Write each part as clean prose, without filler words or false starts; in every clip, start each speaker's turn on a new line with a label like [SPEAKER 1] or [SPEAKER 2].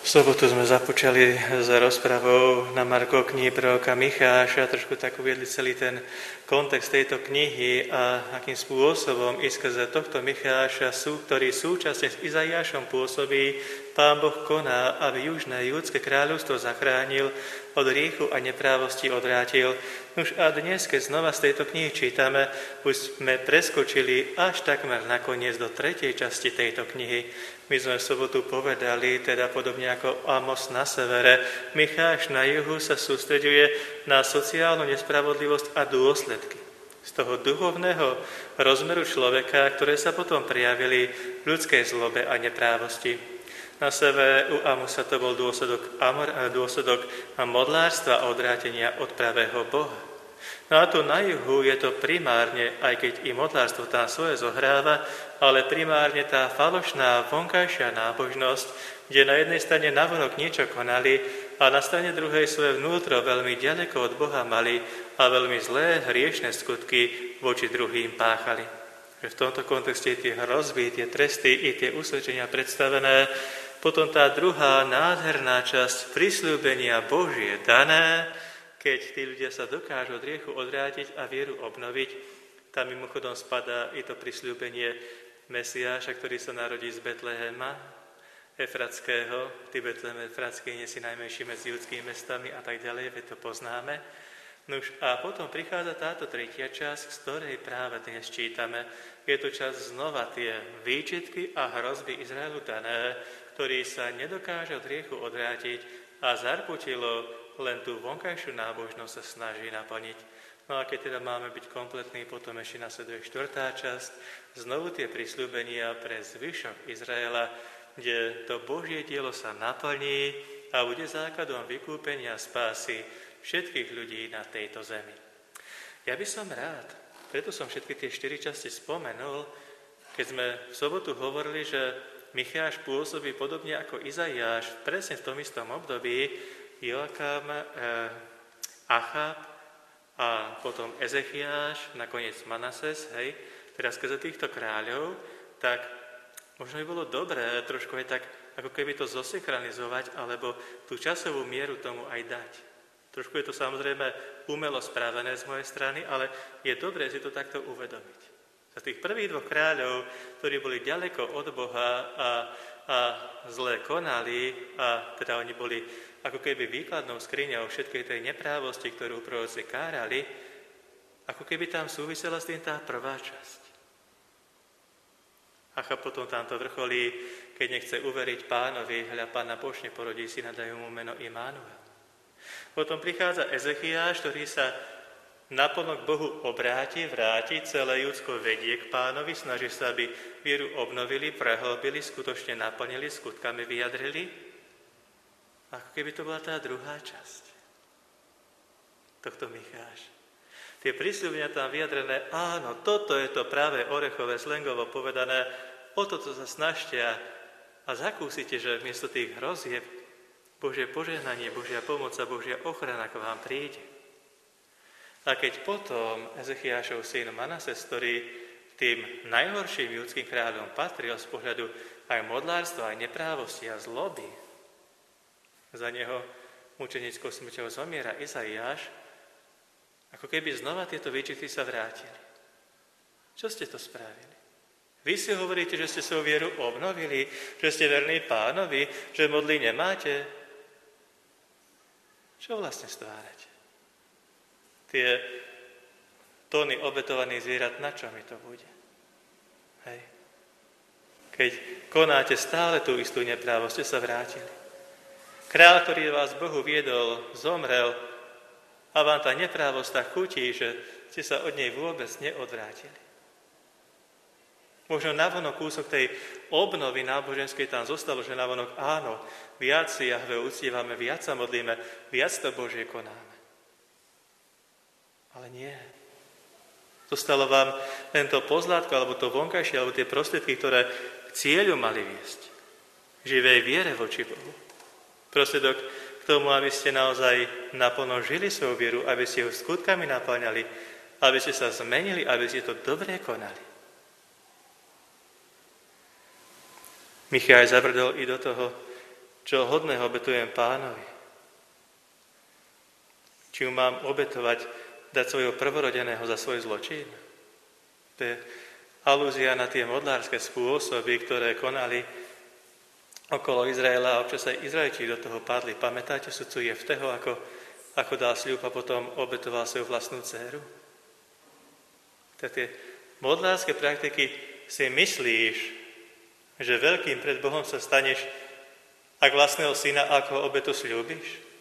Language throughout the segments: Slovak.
[SPEAKER 1] V sobotu sme započali s rozprávou na Markov knihy proroka Micháša, trošku tak uviedli celý ten kontext tejto knihy a akým spôsobom i skrze tohto Micháša, ktorý súčasne s Izaiášom pôsobí, Pán Boh koná, aby južné judské kráľovstvo zachránil, od hriechu a neprávosti odvrátil. Už a dnes, keď znova z tejto knihy čítame, už sme preskočili až takmer nakoniec do 3. časti tejto knihy. My sme v sobotu povedali, teda podobne ako Amos na severe, Micháš na juhu sa sústreďuje na sociálnu nespravodlivosť a dôsledky z toho duchovného rozmeru človeka, ktoré sa potom prejavili v ľudskej zlobe a neprávosti. Na severe u Amosa to bol dôsledok modlárstva a odvrátenia od pravého Boha. No a tu na juhu je to primárne, aj keď i modlárstvo tam svoje zohráva, ale primárne tá falošná vonkajšia nábožnosť, kde na jednej strane navonok niečo konali a na strane druhej svoje vnútro veľmi ďaleko od Boha mali a veľmi zlé hriešne skutky voči druhým páchali. V tomto kontexte tie hrozby, tie tresty i tie usvedčenia predstavené, potom tá druhá nádherná časť prisľúbenia Božie dané, keď tí ľudia sa dokážu od hriechu odvrátiť a vieru obnoviť, tam mimochodom spadá i to prisľúbenie Mesiáša, ktorý sa narodí z Betlehema Efratského. Ty Betlehem Efratský nie si najmenší medzi judskými mestami a tak ďalej, veď to poznáme. Nuž a potom prichádza táto tretia časť, z ktorej práve dnes čítame. Je to čas znova tie výčitky a hrozby Izraelu dané, ktorý sa nedokáže od hriechu odvrátiť a zarputilo len tú vonkajšiu nábožnosť sa snaží naplniť. No a keď teda máme byť kompletní, potom ešte nasleduje 4. časť, znovu tie prisľúbenia pre zvyšok Izraela, kde to Božie dielo sa naplní a bude základom vykúpenia spásy všetkých ľudí na tejto zemi. Ja by som rád, preto som všetky tie 4 časti spomenul, keď sme v sobotu hovorili, že Micháš pôsobí podobne ako Izaiáš, presne v tom istom období, Joakám, Achab a potom Ezechiáš, nakoniec Manases, hej, teraz skrze týchto kráľov, tak možno by bolo dobré trošku aj tak, ako keby to zosynchronizovať, alebo tú časovú mieru tomu aj dať. Trošku je to samozrejme umelo spravené z mojej strany, ale je dobré si to takto uvedomiť. Za tých prvých 2 kráľov, ktorí boli ďaleko od Boha a zle konali, a teda oni boli ako keby výkladnou skriňou všetkej tej neprávosti, ktorú proroci kárali, ako keby tam súvisela s tým tá prvá časť. Achab potom tamto vrcholí, keď nechce uveriť Pánovi, hľa Pána pošne porodí syna, dajú mu meno Imánuel. Potom prichádza Ezechiáš, ktorý sa naplno k Bohu obráti, vráti, celé Judsko vedie k Pánovi, snaží sa, aby vieru obnovili, prehlbili, skutočne naplnili, skutkami vyjadrili. Ako keby to bola tá druhá časť tohto Micháša. Tie prísľubenia tam vyjadrené, áno, toto je to práve orechové, slangovo povedané, o toto sa snažte a zakúsite, že miesto tých hrozieb Božie požehnanie, Božia pomoc a Božia ochrana k vám príde. A keď potom Ezechiášov syn Manases, ktorý tým najhorším judským kráľom patril z pohľadu aj modlárstva, aj neprávosti a zloby, za neho mučenickou smrťou zomiera Izaiáš, ako keby znova tieto výčity sa vrátili. Čo ste to spravili? Vy si hovoríte, že ste svoju vieru obnovili, že ste verní Pánovi, že modlí nemáte. Čo vlastne stvárate? Tie tóny obetovaných zvierat, na čo mi to bude? Hej. Keď konáte stále tú istú neprávosť, ste sa vrátili. Kráľ, ktorý vás Bohu viedol, zomrel a vám tá neprávosť tak chutí, že ste sa od nej vôbec neodvrátili. Možno navonok kúsok tej obnovy náboženskej tam zostalo, že navonok áno, viac si Jahve uctievame, viac sa modlíme, viac to Božie konáme. Ale nie. Zostalo vám len to pozlátko, alebo to vonkajšie, alebo tie prostriedky, ktoré k cieľu mali viesť. Živej viere voči Bohu. Prostriedok k tomu, aby ste naozaj naplno žili svoju vieru, aby ste ju skutkami naplňali, aby ste sa zmenili, aby ste to dobre konali. Micháš zabrdol i do toho, čo hodného obetujem Pánovi. Či ju mám obetovať, dať svojho prvorodeného za svoj zločin? To je alúzia na tie modlárske spôsoby, ktoré konali okolo Izraela a občas aj Izraeliti do toho padli. Pamätáte sudcu Jefteho, ako dal sľub a potom obetoval svoju vlastnú dcéru? Tak tie modlárske praktiky si myslíš, že veľkým pred Bohom sa staneš, ak vlastného syna ako obetu sľúbiš?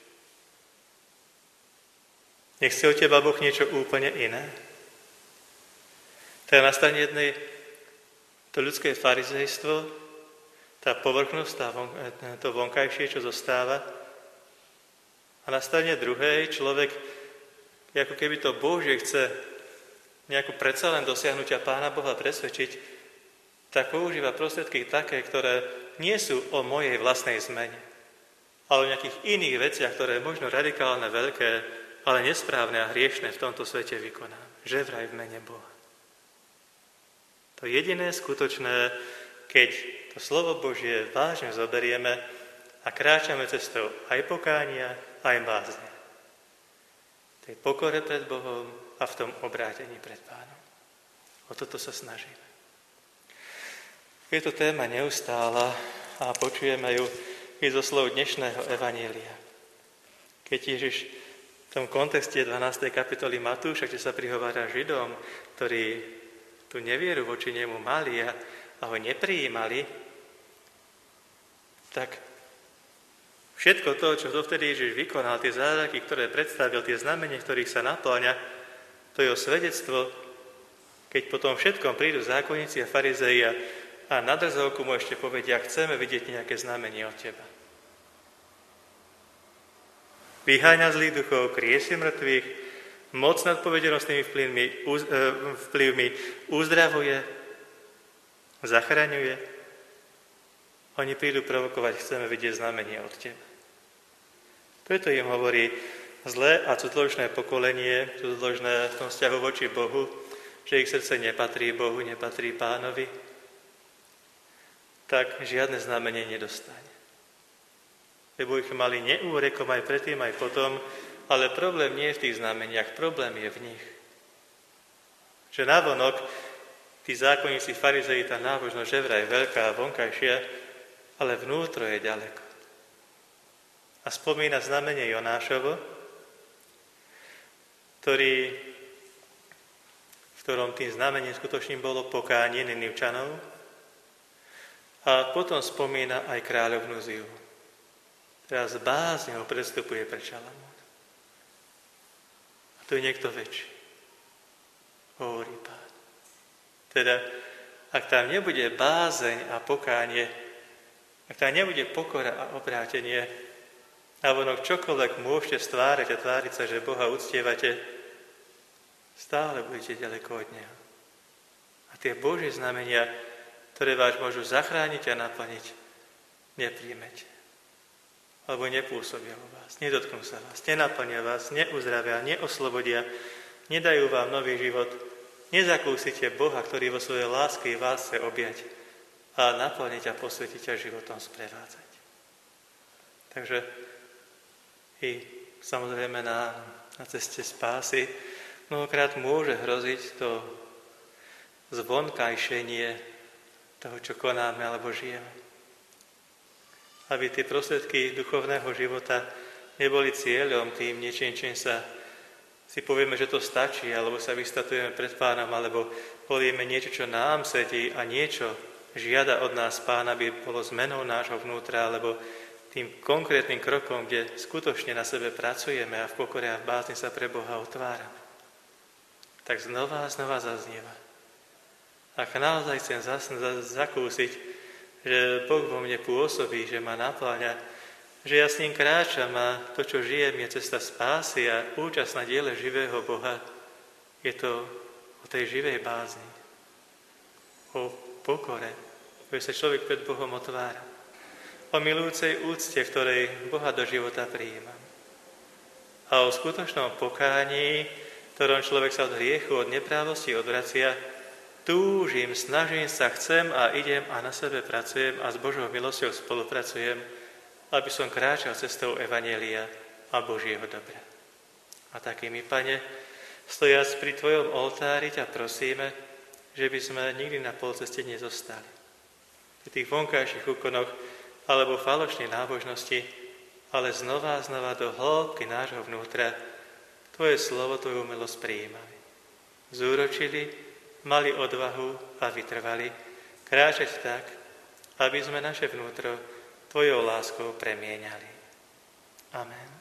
[SPEAKER 1] Nechce od teba Boh niečo úplne iné? Tak na strane jednej to ľudské farizejstvo, tá povrchnosť, to vonkajšie, čo zostáva. A na strane druhej človek, ako keby to Božie chce nejakú predsa len dosiahnutia Pána Boha presvedčiť, tak používa prostriedky také, ktoré nie sú o mojej vlastnej zmene, ale o nejakých iných veciach, ktoré možno radikálne, veľké, ale nesprávne a hriešne v tomto svete vykonám. Že vraj v mene Boha. To jediné skutočné, keď to slovo Božie vážne zoberieme a kráčame cestou aj pokánia, aj bázne. V tej pokore pred Bohom a v tom obrátení pred Pánom. O toto sa snažíme. Je to téma neustála a počujeme ju i zo slov dnešného evanjelia. Keď Ježiš v tom kontexte 12. kapitoly Matúša, kde sa prihovára Židom, ktorí tú nevieru voči nemu mali a ho neprijímali, tak všetko to, čo dovtedy Ježiš vykonal, tie zázraky, ktoré predstavil, tie znamenia, ktorých sa napĺňa, to jeho svedectvo, keď potom všetkom prídu zákonníci a farizei a na drzovku mu ešte povedia, chceme vidieť nejaké znamenie od teba. Vyháňa zlých duchov, kriesie mŕtvych, moc nad povedenostnými vplyvmi uzdravuje, zachraňuje. Oni prídu provokovať, chceme vidieť znamenie od teba. Preto im hovorí zlé a cudzoložné pokolenie, cudzoložné v tom vzťahu voči Bohu, že ich srdce nepatrí Bohu, nepatrí Pánovi, tak žiadne znamenie nedostane. Lebo ich mali neúrekom aj predtým, aj potom, ale problém nie je v tých znameniach, problém je v nich. Že navonok tí zákonníci, farizei, tá nábožnosť, že vraj veľká a vonkajšia, ale vnútro je ďaleko. A spomína znamenie Jonášovo, v ktorom tým znamením skutočným bolo pokánie Ninivčanov, a potom spomína aj kráľovnú Ziu. Teraz bázňou predstupuje pred Šalamún. A tu je niekto väčší. Hovorí Pán. Teda, ak tam nebude bázeň a pokánie, ak tam nebude pokora a obrátenie, navonok čokoľvek môžete stvárať a tváriť sa, že Boha uctievate, stále budete ďaleko od Neho. A tie Božie znamenia, ktoré vás môžu zachrániť a naplniť, nepríjmete. Alebo nepôsobia vo vás, nedotknú sa vás, nenaplnia vás, neuzdravia, neoslobodia, nedajú vám nový život, nezakúsite Boha, ktorý vo svojej láske vás chce objať a naplniť a posvetiť a životom sprevádzať. Takže i samozrejme na ceste spásy mnohokrát môže hroziť to zvonkajšenie toho, čo konáme alebo žijeme. Aby tie prostriedky duchovného života neboli cieľom tým niečím, čím sa si povieme, že to stačí, alebo sa vystatujeme pred Pánom, alebo povieme niečo, čo nám sedí a niečo žiada od nás Pán, aby bolo zmenou nášho vnútra, alebo tým konkrétnym krokom, kde skutočne na sebe pracujeme a v pokore a v bázni sa pre Boha otvárame. Tak znova zaznieva. Ak naozaj chcem zakúsiť, že Boh vo mne pôsobí, že ma napĺňa, že ja s ním kráčam a to, čo žijem, je cesta spásy a účasť na diele živého Boha, je to o tej živej bázni, o pokore, ktorý sa človek pred Bohom otvára, o milujúcej úcte, v ktorej Boha do života prijímam. A o skutočnom pokání, v ktorom človek sa od hriechu, od neprávosti odvracia, túžim, snažím sa, chcem a idem a na sebe pracujem a s Božou milosťou spolupracujem, aby som kráčal cestou evanjelia a Božieho dobra. A takými, Pane, stojac pri Tvojom oltári ťa prosíme, že by sme nikdy na polceste nezostali. Pri tých vonkajších úkonoch alebo falošnej nábožnosti, ale znova a znova do hĺbky nášho vnútra Tvoje slovo, Tvoju milosť prijímali. Zúročili, mali odvahu a vytrvali kráčať tak, aby sme naše vnútro Tvojou láskou premieňali. Amen.